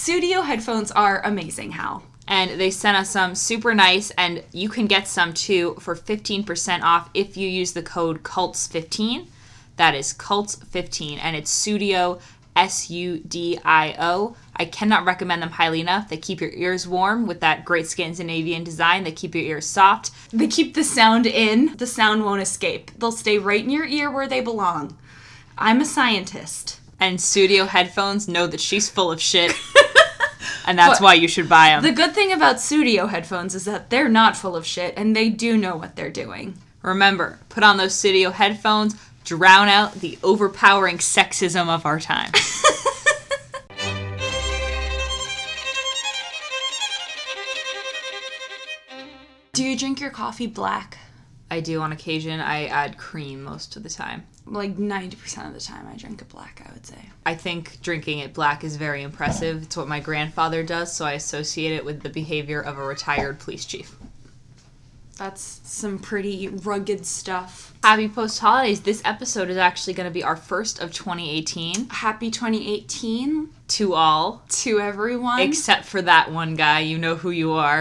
Sudio headphones are amazing, Hal. And they sent us some super nice, and you can get some too for 15% off if you use the code CULTS15. That is CULTS15, and it's Sudio, Sudio. I cannot recommend them highly enough. They keep your ears warm with that great Scandinavian design. They keep your ears soft. They keep the sound in. The sound won't escape. They'll stay right in your ear where they belong. I'm a scientist. And Sudio headphones know that she's full of shit. And that's why you should buy them. The good thing about Sudio headphones is that they're not full of shit, and they do know what they're doing. Remember, put on those Sudio headphones, drown out the overpowering sexism of our time. Do you drink your coffee black? I do on occasion. I add cream most of the time. Like 90% of the time I drink it black, I would say. I think drinking it black is very impressive. It's what my grandfather does, so I associate it with the behavior of a retired police chief. That's some pretty rugged stuff. Happy post-holidays. This episode is actually going to be our first of 2018. Happy 2018. To all. To everyone. Except for that one guy. You know who you are.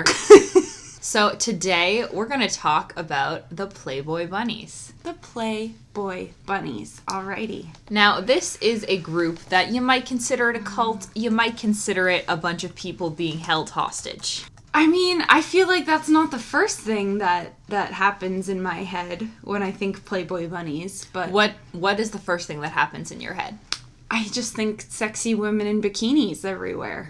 So today we're going to talk about the Playboy Bunnies. The Playboy Bunnies. Alrighty. Now, this is a group that you might consider it a cult. You might consider it a bunch of people being held hostage. I mean, I feel like that's not the first thing that happens in my head when I think Playboy Bunnies, but... What is the first thing that happens in your head? I just think sexy women in bikinis everywhere.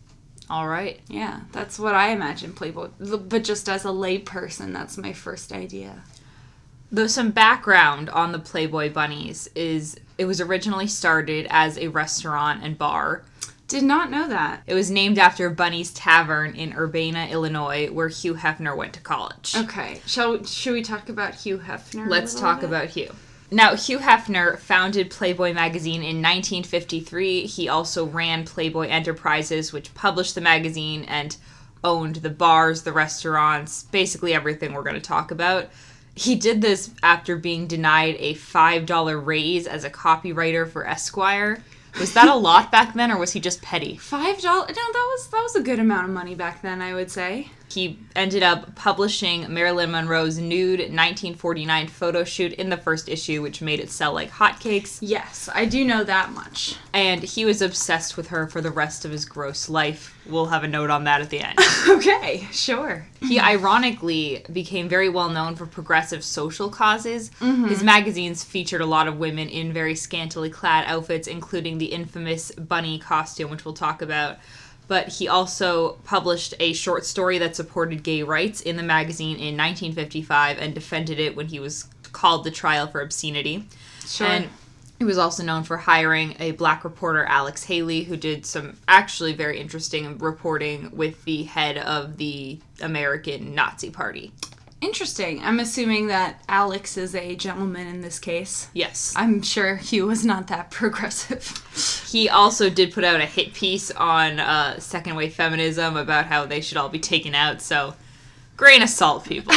All right. Yeah, that's what I imagine Playboy... But just as a lay person, that's my first idea. Though some background on the Playboy Bunnies is it was originally started as a restaurant and bar. Did not know that. It was named after Bunny's Tavern in Urbana, Illinois, where Hugh Hefner went to college. Okay. Should we talk about Hugh Hefner? Let's talk about Hugh. Now, Hugh Hefner founded Playboy magazine in 1953. He also ran Playboy Enterprises, which published the magazine and owned the bars, the restaurants, basically everything we're going to talk about. He did this after being denied a $5 raise as a copywriter for Esquire. Was that a lot back then, or was he just petty? $5? No, that was a good amount of money back then, I would say. He ended up publishing Marilyn Monroe's nude 1949 photo shoot in the first issue, which made it sell like hotcakes. Yes, I do know that much. And he was obsessed with her for the rest of his gross life. We'll have a note on that at the end. Okay, sure. He ironically became very well known for progressive social causes. Mm-hmm. His magazines featured a lot of women in very scantily clad outfits, including the infamous bunny costume, which we'll talk about. But he also published a short story that supported gay rights in the magazine in 1955 and defended it when he was called to trial for obscenity. Sure. And he was also known for hiring a black reporter, Alex Haley, who did some actually very interesting reporting with the head of the American Nazi Party. Interesting. I'm assuming that Alex is a gentleman in this case. Yes. I'm sure Hugh was not that progressive. He also did put out a hit piece on second wave feminism about how they should all be taken out, so grain of salt, people.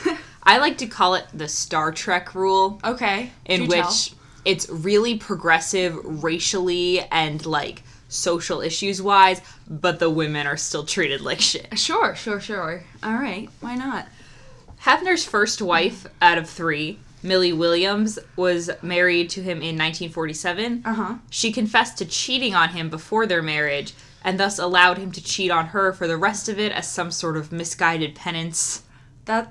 I like to call it the Star Trek rule. Okay. In which it's really progressive racially and like social issues wise, but the women are still treated like shit. Sure. All right. Why not? Hefner's first wife out of 3, Millie Williams, was married to him in 1947. Uh-huh. She confessed to cheating on him before their marriage and thus allowed him to cheat on her for the rest of it as some sort of misguided penance. That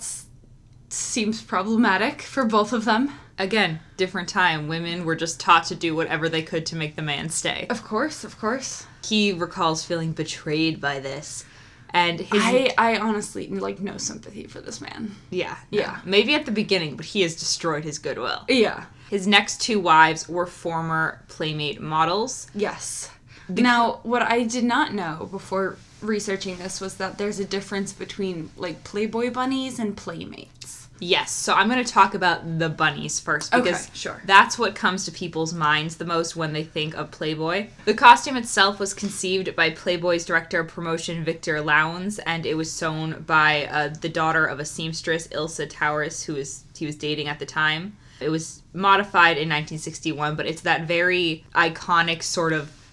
seems problematic for both of them. Again, different time. Women were just taught to do whatever they could to make the man stay. Of course. He recalls feeling betrayed by this. And I honestly, like, no sympathy for this man. Yeah. Maybe at the beginning, but he has destroyed his goodwill. Yeah. His next 2 wives were former Playmate models. Yes. Now, what I did not know before researching this was that there's a difference between, like, Playboy bunnies and Playmates. Yes, so I'm going to talk about the bunnies first, because sure. That's what comes to people's minds the most when they think of Playboy. The costume itself was conceived by Playboy's director of promotion, Victor Lowndes, and it was sewn by the daughter of a seamstress, Ilsa Towers, he was dating at the time. It was modified in 1961, but it's that very iconic sort of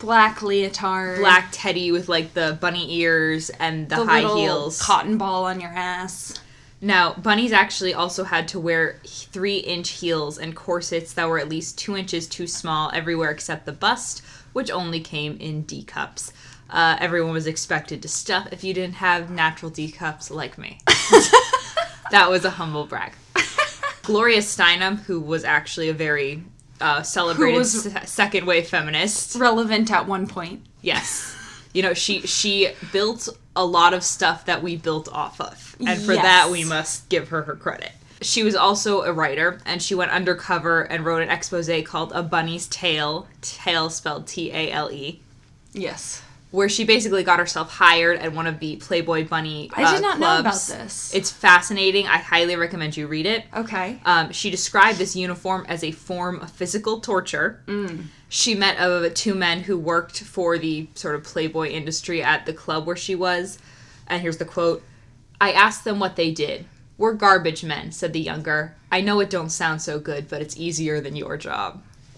Black leotard. Black teddy with, like, the bunny ears and the high little heels. Cotton ball on your ass. Now, bunnies actually also had to wear 3-inch heels and corsets that were at least 2 inches too small everywhere except the bust, which only came in D cups. Everyone was expected to stuff if you didn't have natural D cups like me. That was a humble brag. Gloria Steinem, who was actually a very celebrated second wave feminist. Relevant at one point. Yes. You know, she built a lot of stuff that we built off of. And for that, we must give her credit. She was also a writer, and she went undercover and wrote an expose called A Bunny's Tale, tale spelled T-A-L-E. Yes. Where she basically got herself hired at one of the Playboy Bunny I did not know about clubs. this. It's fascinating. I highly recommend you read it. Okay. She described this uniform as a form of physical torture. She met 2 men who worked for the sort of Playboy industry at the club where she was. And here's the quote. "I asked them what they did. 'We're garbage men,' said the younger. 'I know it don't sound so good, but it's easier than your job.'"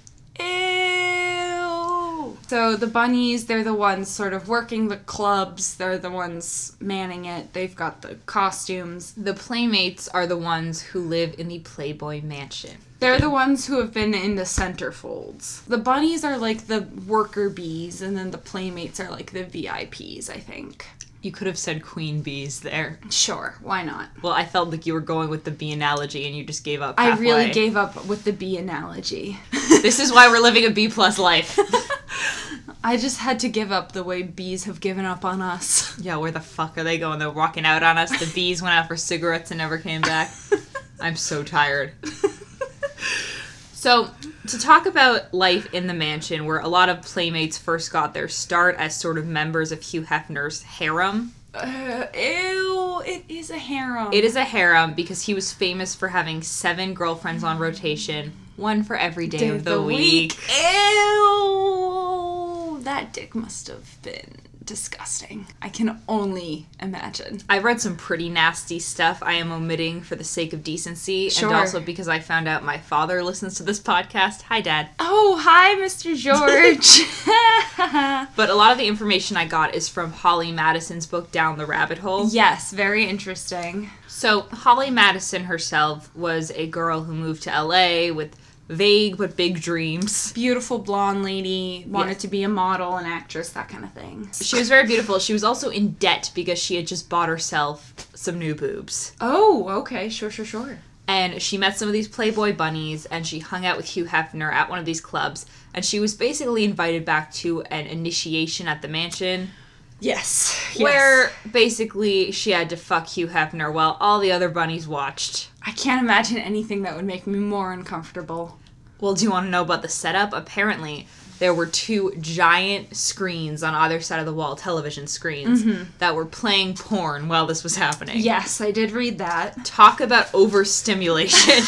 Ew. So the bunnies, they're the ones sort of working the clubs. They're the ones manning it. They've got the costumes. The Playmates are the ones who live in the Playboy Mansion. They're the ones who have been in the centerfolds. The bunnies are like the worker bees, and then the Playmates are like the VIPs, I think. You could have said queen bees there. Sure, why not? Well, I felt like you were going with the bee analogy and you just gave up halfway. I really gave up with the bee analogy. This is why we're living a B+ life. I just had to give up the way bees have given up on us. Yeah, where the fuck are they going? They're walking out on us. The bees went out for cigarettes and never came back. I'm so tired. So, to talk about life in the mansion, where a lot of Playmates first got their start as sort of members of Hugh Hefner's harem. Ew, it is a harem. It is a harem because he was famous for having 7 girlfriends on rotation, one for every day of the week. Ew, that dick must have been disgusting. I can only imagine. I read some pretty nasty stuff I am omitting for the sake of decency. Sure. And also because I found out my father listens to this podcast. Hi, Dad. Oh, hi, Mr. George. But a lot of the information I got is from Holly Madison's book, Down the Rabbit Hole. Yes, very interesting. So, Holly Madison herself was a girl who moved to LA with vague but big dreams. Beautiful blonde lady, wanted to be a model, an actress, that kind of thing. She was very beautiful. She was also in debt because she had just bought herself some new boobs. Oh, okay, sure. And she met some of these Playboy bunnies, and she hung out with Hugh Hefner at one of these clubs. And she was basically invited back to an initiation at the mansion. Yes. Where basically she had to fuck Hugh Hefner while all the other bunnies watched. I can't imagine anything that would make me more uncomfortable. Well, do you want to know about the setup? Apparently, there were 2 giant screens on either side of the wall, television screens, that were playing porn while this was happening. Yes, I did read that. Talk about overstimulation.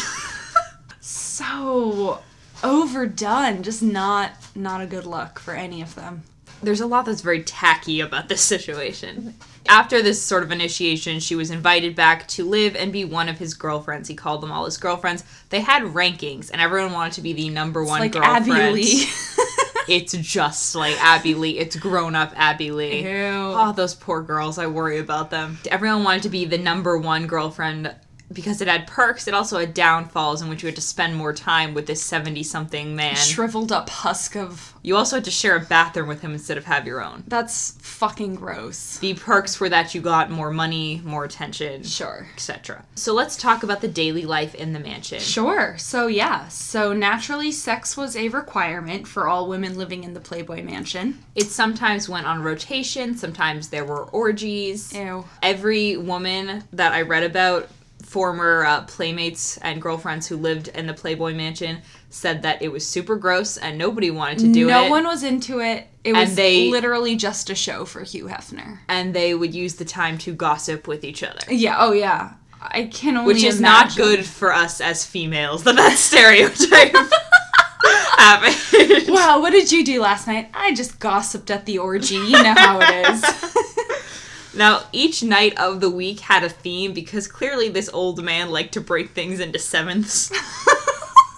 So overdone. Just not a good look for any of them. There's a lot that's very tacky about this situation. After this sort of initiation, she was invited back to live and be one of his girlfriends. He called them all his girlfriends. They had rankings, and everyone wanted to be the number one like girlfriend. Abby Lee. It's just like Abby Lee. It's grown-up Abby Lee. Ew. Oh, those poor girls. I worry about them. Everyone wanted to be the number one girlfriend because it had perks. It also had downfalls in which you had to spend more time with this 70-something man. Shriveled up husk of... You also had to share a bathroom with him instead of have your own. That's fucking gross. The perks were that you got more money, more attention, Sure. etc. So let's talk about the daily life in the mansion. Sure. So naturally sex was a requirement for all women living in the Playboy Mansion. It sometimes went on rotation, sometimes there were orgies. Ew. Every woman that I read about, former Playmates and girlfriends who lived in the Playboy Mansion, said that it was super gross and nobody wanted to do it. No one was into it. It was they literally just a show for Hugh Hefner. And they would use the time to gossip with each other. Yeah, oh yeah. I can only Which is imagine. not good for us as females, that stereotype happened. Wow, what did you do last night? I just gossiped at the orgy. You know how it is. Now, each night of the week had a theme because clearly this old man liked to break things into sevenths.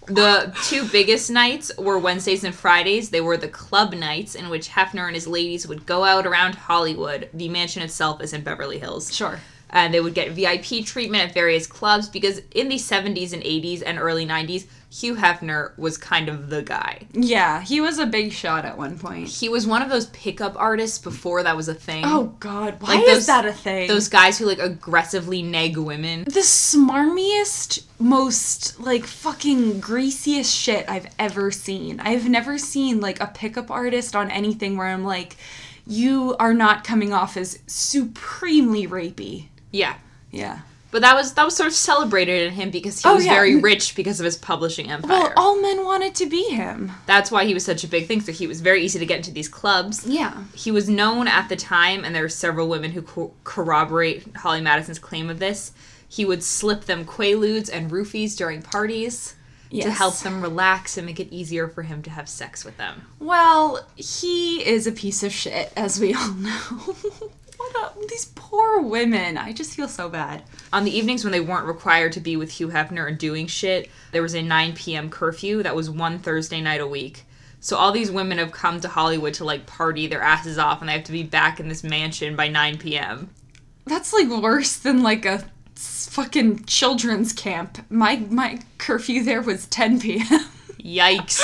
The two biggest nights were Wednesdays and Fridays. They were the club nights in which Hefner and his ladies would go out around Hollywood. The mansion itself is in Beverly Hills. Sure. And they would get VIP treatment at various clubs because in the 70s and 80s and early 90s, Hugh Hefner was kind of the guy. Yeah, he was a big shot at one point. He was one of those pickup artists before that was a thing. Oh, God. Why is that a thing? Those guys who, like, aggressively neg women. The smarmiest, most, like, fucking greasiest shit I've ever seen. I've never seen, like, a pickup artist on anything where I'm like, you are not coming off as supremely rapey. Yeah. Yeah. But that was sort of celebrated in him because he was very rich because of his publishing empire. Well, all men wanted to be him. That's why he was such a big thing. So he was very easy to get into these clubs. Yeah. He was known at the time, and there are several women who corroborate Holly Madison's claim of this. He would slip them Quaaludes and roofies during parties to help them relax and make it easier for him to have sex with them. Well, he is a piece of shit, as we all know. These poor women. I just feel so bad. On the evenings when they weren't required to be with Hugh Hefner and doing shit, there was a 9 p.m. curfew that was one Thursday night a week. So all these women have come to Hollywood to, like, party their asses off, and they have to be back in this mansion by 9 p.m. That's, like, worse than, like, a fucking children's camp. My curfew there was 10 p.m. Yikes.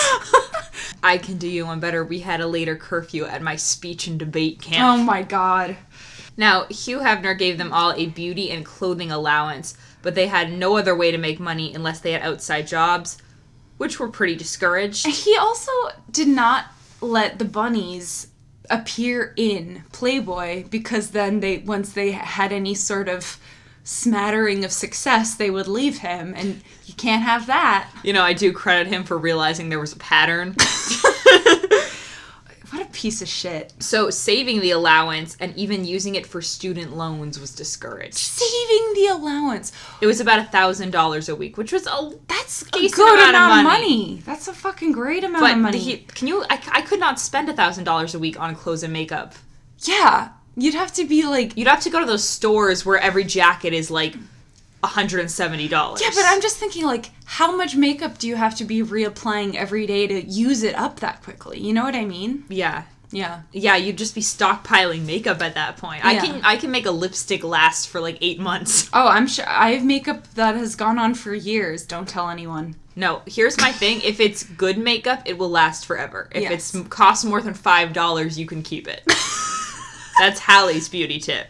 I can do you one better. We had a later curfew at my speech and debate camp. Oh, my God. Now, Hugh Hefner gave them all a beauty and clothing allowance, but they had no other way to make money unless they had outside jobs, which were pretty discouraged. He also did not let the bunnies appear in Playboy because then once they had any sort of smattering of success, they would leave him, and you can't have that. You know, I do credit him for realizing there was a pattern. What a piece of shit. So saving the allowance and even using it for student loans was discouraged. Saving the allowance. It was about $1,000 a week, which was that's a decent good amount of money. money. That's a fucking great amount of money. I could not spend $1,000 a week on clothes and makeup. Yeah. You'd have to be like... You'd have to go to those stores where every jacket is like $170. Yeah, but I'm just thinking, like, how much makeup do you have to be reapplying every day to use it up that quickly? You know what I mean? Yeah. Yeah. Yeah, you'd just be stockpiling makeup at that point. Yeah. I can make a lipstick last for like 8 months. Oh, I'm sure. I have makeup that has gone on for years. Don't tell anyone. No, here's my thing. If it's good makeup, it will last forever. If it costs more than $5, you can keep it. That's Hallie's beauty tip.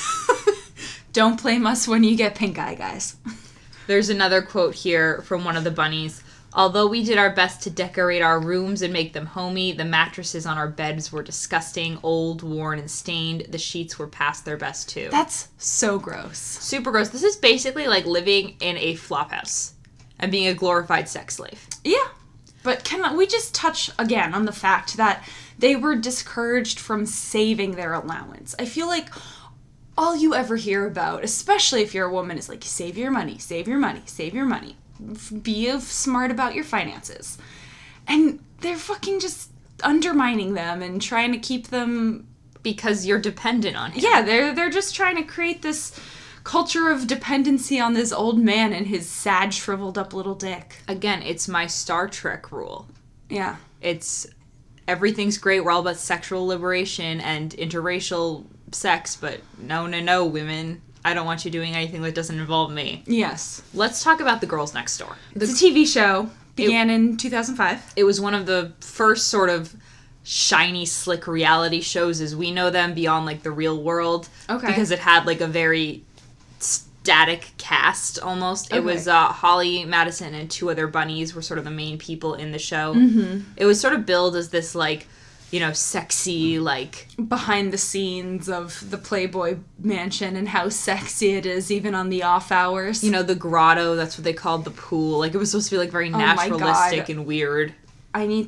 Don't blame us when you get pink eye, guys. There's another quote here from one of the bunnies. Although we did our best to decorate our rooms and make them homey, the mattresses on our beds were disgusting, old, worn, and stained. The sheets were past their best, too. That's so gross. Super gross. This is basically like living in a flophouse and being a glorified sex slave. Yeah. But can we just touch again on the fact that they were discouraged from saving their allowance? I feel like all you ever hear about, especially if you're a woman, is like, save your money, save your money, save your money. Be smart about your finances. And they're fucking just undermining them and trying to keep them... Because you're dependent on him. Yeah, they're just trying to create this culture of dependency on this old man and his sad, shriveled up little dick. Again, it's my Star Trek rule. Yeah. It's everything's great. We're all about sexual liberation and interracial sex, but no, women. I don't want you doing anything that doesn't involve me. Yes. Let's talk about The Girls Next Door. It's a TV show. Began in 2005. It was one of the first sort of shiny, slick reality shows as we know them beyond, like, the real world. Okay. Because it had, like, a very static cast, almost. Okay. It was Holly Madison and two other bunnies were sort of the main people in the show. Mm-hmm. It was sort of billed as this, like, you know, sexy, like... behind the scenes of the Playboy Mansion and how sexy it is even on the off hours. You know, the grotto, that's what they called the pool. Like, it was supposed to be, like, very naturalistic and weird. I need...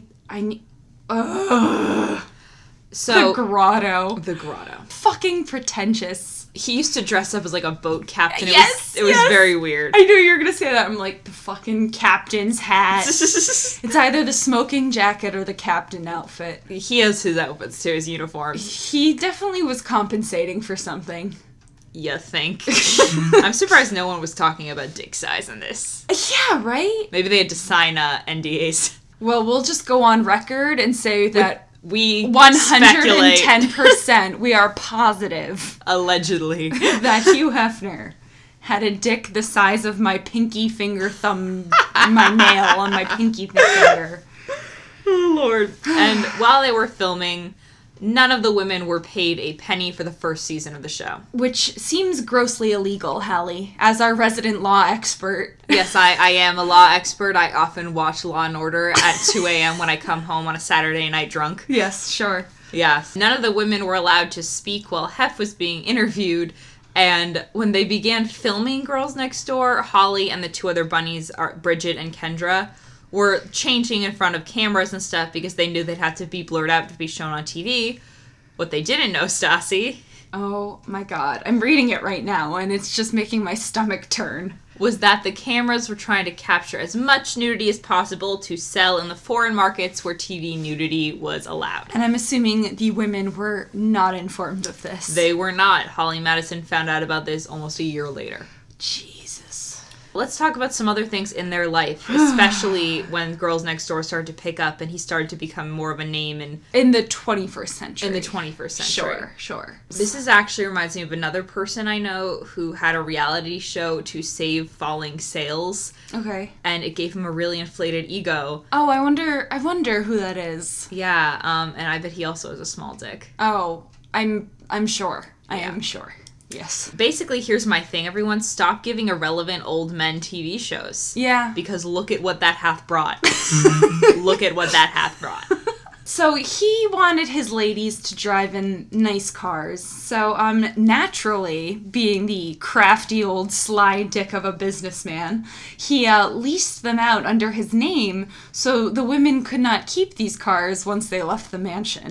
Ugh. So... The grotto. The grotto. Fucking pretentious. He used to dress up as, like, a boat captain. Yes! It was very weird. I knew you were gonna say that. I'm like, the fucking captain's hat. It's either the smoking jacket or the captain outfit. He has his outfits, too, his uniforms. He definitely was compensating for something. You think? I'm surprised no one was talking about dick size in this. Yeah, right? Maybe they had to sign NDAs. Well, we'll just go on record and say that we 110% we are positive allegedly that Hugh Hefner had a dick the size of my pinky finger thumb, my nail on my pinky finger. Oh, Lord. And while they were filming, none of the women were paid a penny for the first season of the show. Which seems grossly illegal, Hallie, as our resident law expert. Yes, I am a law expert. I often watch Law & Order at 2 a.m. when I come home on a Saturday night drunk. Yes, sure. Yes. None of the women were allowed to speak while Hef was being interviewed. And when they began filming Girls Next Door, Holly and the two other bunnies, Bridget and Kendra, were changing in front of cameras and stuff because they knew they'd have to be blurred out to be shown on TV. What they didn't know, Stassi... Oh my god. I'm reading it right now, and it's just making my stomach turn. Was that the cameras were trying to capture as much nudity as possible to sell in the foreign markets where TV nudity was allowed. And I'm assuming the women were not informed of this. They were not. Holly Madison found out about this almost a year later. Jesus. Let's talk about some other things in their life, especially when Girls Next Door started to pick up and he started to become more of a name in the 21st century. In the 21st century. Sure. This actually reminds me of another person I know who had a reality show to save falling sales. Okay. And it gave him a really inflated ego. Oh, I wonder who that is. Yeah, and I bet he also has a small dick. Oh, I'm sure. I am sure. Yes. Basically, here's my thing. Everyone, stop giving irrelevant old men TV shows. Yeah. Because look at what that hath brought. Look at what that hath brought. So he wanted his ladies to drive in nice cars. So, naturally, being the crafty old sly dick of a businessman, he leased them out under his name so the women could not keep these cars once they left the mansion.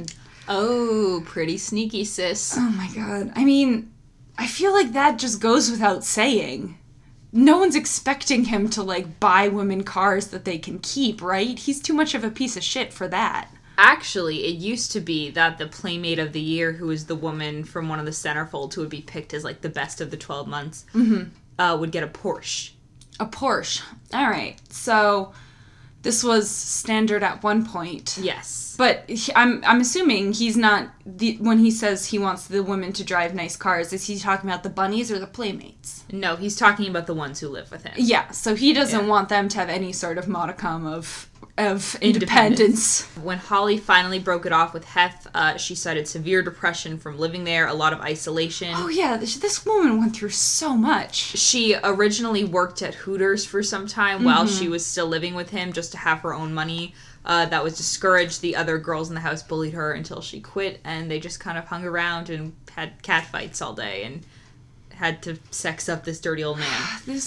Oh, pretty sneaky, sis. Oh my god. I mean, I feel like that just goes without saying. No one's expecting him to, buy women cars that they can keep, right? He's too much of a piece of shit for that. Actually, it used to be that the Playmate of the Year, who was the woman from one of the centerfolds who would be picked as, the best of the 12 months, would get a Porsche. A Porsche. All right. So this was standard at one point. Yes. But I'm assuming he's not, when he says he wants the women to drive nice cars, is he talking about the bunnies or the Playmates? No, he's talking about the ones who live with him. Yeah, so he doesn't want them to have any sort of modicum of independence. When Holly finally broke it off with Hef, she cited severe depression from living there, a lot of isolation. Oh yeah, this woman went through so much. She originally worked at Hooters for some time while she was still living with him just to have her own money. That was discouraged. The other girls in the house bullied her until she quit, and they just kind of hung around and had catfights all day and had to sex up this dirty old man.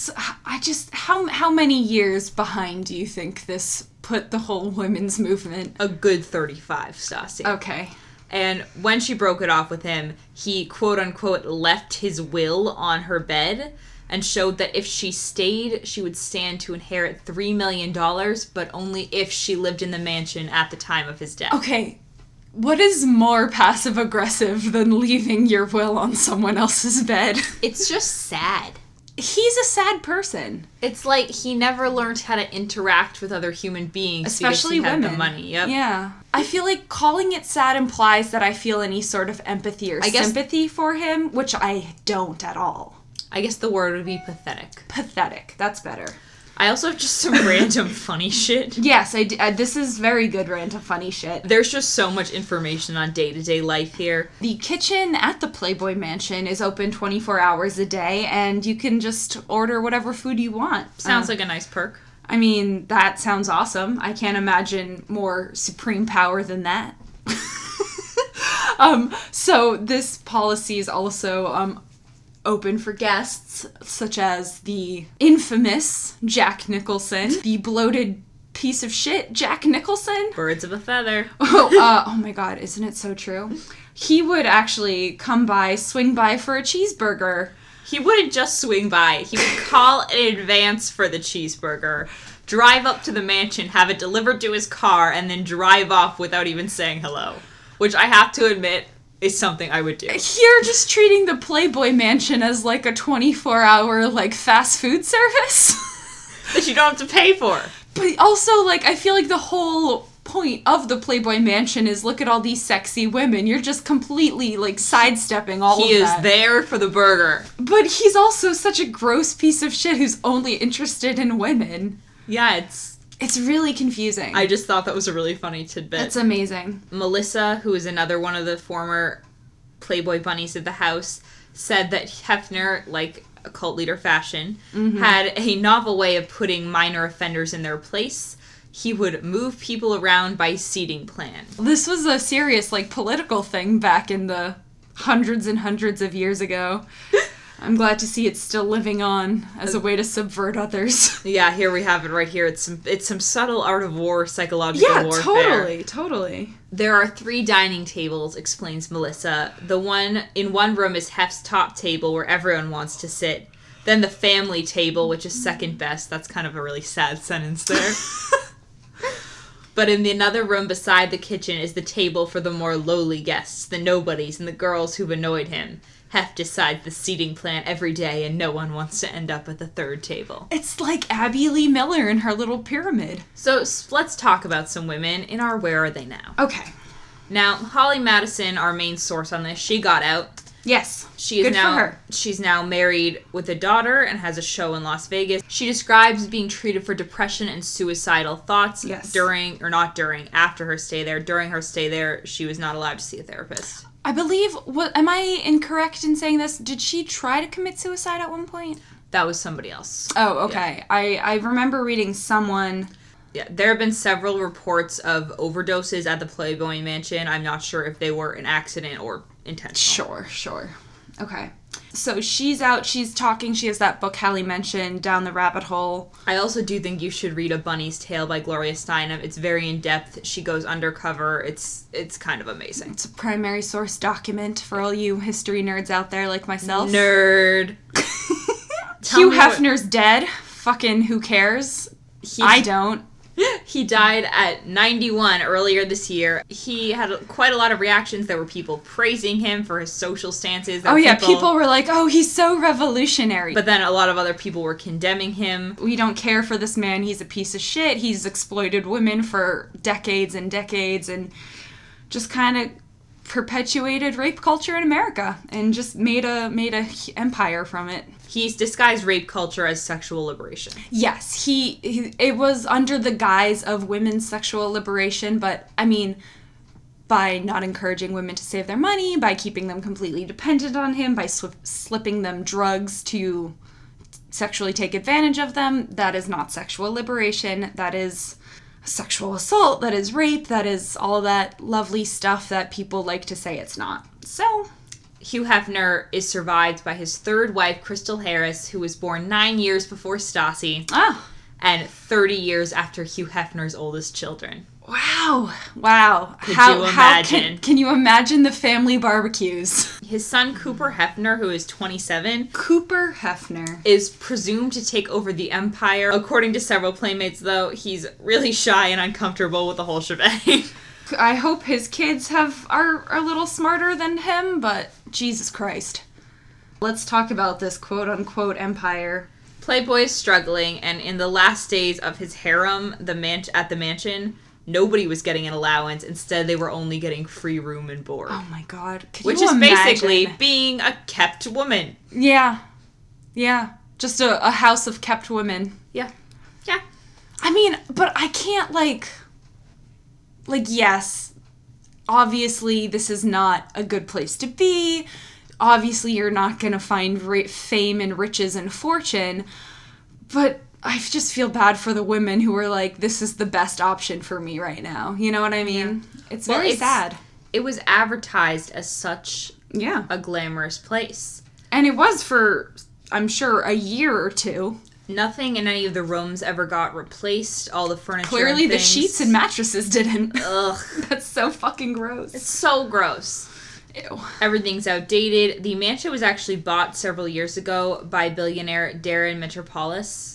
How many years behind do you think this put the whole women's movement? A good 35, Stassi. Okay. And when she broke it off with him, he quote-unquote left his will on her bed and showed that if she stayed, she would stand to inherit $3 million, but only if she lived in the mansion at the time of his death. Okay. What is more passive-aggressive than leaving your will on someone else's bed? It's just sad. He's a sad person. It's like he never learned how to interact with other human beings, especially because he women. Had the money. Yep. Yeah. I feel like calling it sad implies that I feel any sort of empathy or sympathy for him, which I don't at all. I guess the word would be pathetic. Pathetic. That's better. I also have just some random funny shit. Yes, this is very good random funny shit. There's just so much information on day-to-day life here. The kitchen at the Playboy Mansion is open 24 hours a day, and you can just order whatever food you want. Sounds like a nice perk. I mean, that sounds awesome. I can't imagine more supreme power than that. So this policy is also open for guests, such as the infamous Jack Nicholson, the bloated piece of shit Jack Nicholson. Birds of a feather. Oh my god, isn't it so true? He would actually swing by for a cheeseburger. He wouldn't just swing by. He would call in advance for the cheeseburger, drive up to the mansion, have it delivered to his car, and then drive off without even saying hello. Which I have to admit, is something I would do. You're just treating the Playboy Mansion as like a 24-hour like fast food service that you don't have to pay for. But also, like, I feel like the whole point of the Playboy Mansion is look at all these sexy women. You're just completely like sidestepping all of that. He is there for the burger. But he's also such a gross piece of shit who's only interested in women. Yeah, it's really confusing. I just thought that was a really funny tidbit. It's amazing. Melissa, who is another one of the former Playboy bunnies of the house, said that Hefner, like a cult leader fashion, had a novel way of putting minor offenders in their place. He would move people around by seating plan. This was a serious, like, political thing back in the hundreds and hundreds of years ago. I'm glad to see it's still living on as a way to subvert others. Yeah, here we have it right here. It's some subtle art of war, psychological warfare. Yeah, totally. There are 3 dining tables, explains Melissa. In one room is Hef's top table where everyone wants to sit. Then the family table, which is second best. That's kind of a really sad sentence there. But in another room beside the kitchen is the table for the more lowly guests, the nobodies, and the girls who've annoyed him. Hef decides the seating plan every day, and no one wants to end up at the third table. It's like Abby Lee Miller and her little pyramid. So let's talk about some women in our Where Are They Now? Okay. Now, Holly Madison, our main source on this, she got out. Yes. She is Good now, for her. She's now married with a daughter and has a show in Las Vegas. She describes being treated for depression and suicidal thoughts after her stay there. During her stay there, she was not allowed to see a therapist. I believe, am I incorrect in saying this? Did she try to commit suicide at one point? That was somebody else. Oh, okay. Yeah. I remember reading someone... Yeah, there have been several reports of overdoses at the Playboy Mansion. I'm not sure if they were an accident or intentional. Sure. Okay. So she's out, she's talking, she has that book Hallie mentioned, Down the Rabbit Hole. I also do think you should read A Bunny's Tale by Gloria Steinem. It's very in-depth. She goes undercover. It's kind of amazing. It's a primary source document for all you history nerds out there like myself. Nerd. Hugh Hefner's dead. Fucking who cares? I don't. He died at 91 earlier this year. He had quite a lot of reactions. There were people praising him for his social stances. People were like, oh, he's so revolutionary. But then a lot of other people were condemning him. We don't care for this man. He's a piece of shit. He's exploited women for decades and decades and just kind of perpetuated rape culture in America and just made a empire from it. He's disguised rape culture as sexual liberation. Yes, it was under the guise of women's sexual liberation, but I mean, by not encouraging women to save their money, by keeping them completely dependent on him, by slipping them drugs to sexually take advantage of them, that is not sexual liberation. That is sexual assault, that is rape, that is all of that lovely stuff that people like to say it's not. So... Hugh Hefner is survived by his third wife, Crystal Harris, who was born 9 years before Stassi, and 30 years after Hugh Hefner's oldest children. Wow. Could you imagine? Can you imagine the family barbecues? His son, Cooper Hefner, who is 27... Cooper Hefner. ...is presumed to take over the empire. According to several playmates, though, he's really shy and uncomfortable with the whole shebang. I hope his kids are a little smarter than him, but Jesus Christ. Let's talk about this quote-unquote empire. Playboy is struggling, and in the last days of his harem at the mansion, nobody was getting an allowance. Instead, they were only getting free room and board. Oh my god. Which is basically being a kept woman. Yeah. Just a house of kept women. Yeah. I mean, but I can't, yes, obviously this is not a good place to be. Obviously you're not going to find fame and riches and fortune. But I just feel bad for the women who are like, this is the best option for me right now. You know what I mean? Yeah. It's very sad. It was advertised as such a glamorous place. And it was for, I'm sure, a year or two. Nothing in any of the rooms ever got replaced. All the furniture Clearly and the sheets and mattresses didn't. Ugh. That's so fucking gross. It's so gross. Ew. Everything's outdated. The mansion was actually bought several years ago by billionaire Darren Metropolis.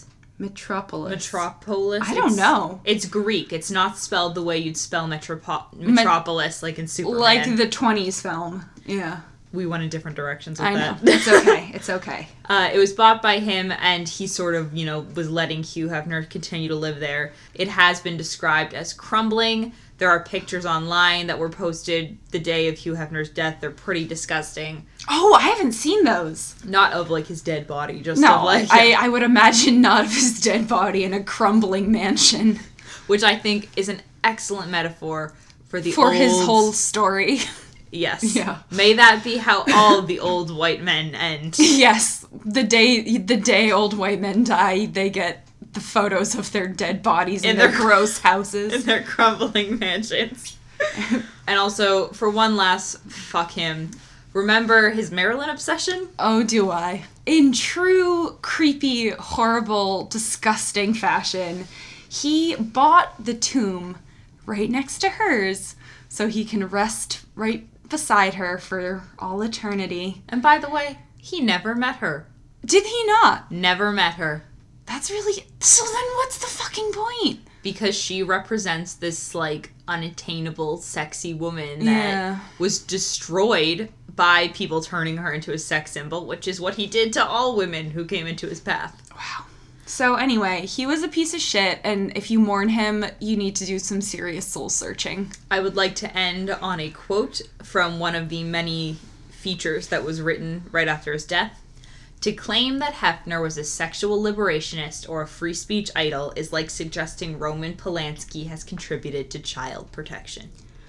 Metropolis. I don't know. It's Greek. It's not spelled the way you'd spell Metropolis, like in Superman. Like the 20s film. Yeah. We went in different directions with I that. know. It's okay. It's okay. It was bought by him, and he sort of, was letting Hugh Hefner continue to live there. It has been described as crumbling. There are pictures online that were posted the day of Hugh Hefner's death. They're pretty disgusting. Oh, I haven't seen those. Not of, his dead body, just no, of, I would imagine not of his dead body in a crumbling mansion. Which I think is an excellent metaphor for his whole story. Yes. Yeah. May that be how all the old white men end. Yes. The day old white men die, they get the photos of their dead bodies in their gross houses. In their crumbling mansions. And also, for one last fuck him, remember his Marilyn obsession? Oh, do I. In true, creepy, horrible, disgusting fashion, he bought the tomb right next to hers so he can rest right beside her for all eternity. And by the way, he never met her. Did he not? Never met her. That's really... So then what's the fucking point? Because she represents this, unattainable, sexy woman that was destroyed by people turning her into a sex symbol, which is what he did to all women who came into his path. Wow. So anyway, he was a piece of shit, and if you mourn him, you need to do some serious soul searching. I would like to end on a quote from one of the many features that was written right after his death. To claim that Hefner was a sexual liberationist or a free speech idol is like suggesting Roman Polanski has contributed to child protection.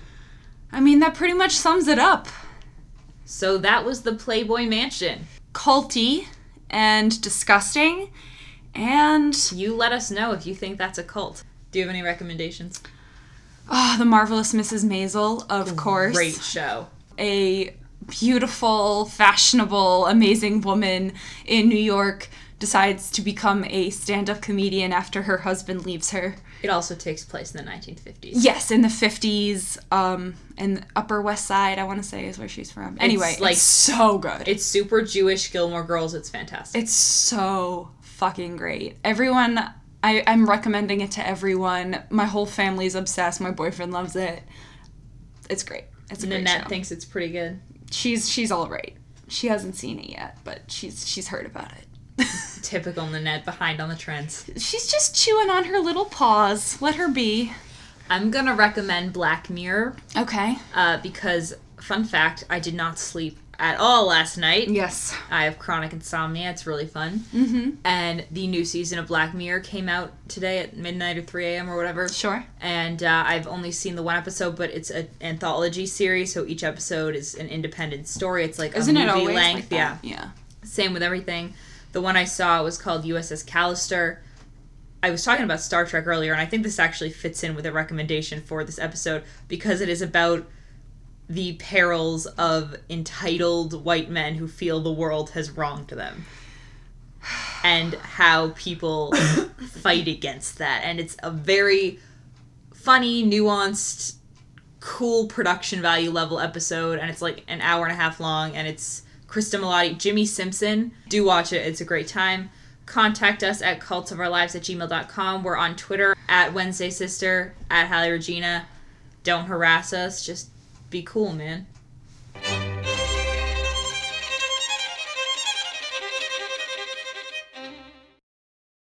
I mean, that pretty much sums it up. So that was the Playboy Mansion. Culty and disgusting. And you let us know if you think that's a cult. Do you have any recommendations? Oh, The Marvelous Mrs. Maisel, of course. Great show. A beautiful, fashionable, amazing woman in New York decides to become a stand-up comedian after her husband leaves her. It also takes place in the 1950s. Yes, in the 50s, in the Upper West Side, I want to say, is where she's from. Anyway, it's so good. It's super Jewish Gilmore Girls. It's fantastic. It's so fucking great. Everyone, I'm recommending it to everyone. My whole family's obsessed. My boyfriend loves it. It's great. It's a great show. Nanette thinks it's pretty good. She's all right. She hasn't seen it yet, but she's heard about it. Typical Nanette, behind on the trends. She's just chewing on her little paws. Let her be. I'm gonna recommend Black Mirror. Okay. Because, fun fact, I did not sleep at all last night. Yes. I have chronic insomnia. It's really fun. Mm-hmm. And the new season of Black Mirror came out today at midnight or 3 a.m. or whatever. Sure. And I've only seen the one episode, but it's an anthology series, so each episode is an independent story. It's like Isn't a movie it always length. like that? Yeah. Same with everything. The one I saw was called USS Callister. I was talking about Star Trek earlier, and I think this actually fits in with a recommendation for this episode because it is about the perils of entitled white men who feel the world has wronged them and how people fight against that. And it's a very funny, nuanced, cool production value level episode, and it's like an hour and a half long, and it's Krista Milotti, Jimmy Simpson. Do watch it. It's a great time. Contact us at cultsofourlives@gmail.com. We're on Twitter at Wednesday Sister, at Hallie Regina. Don't harass us. Just be cool, man.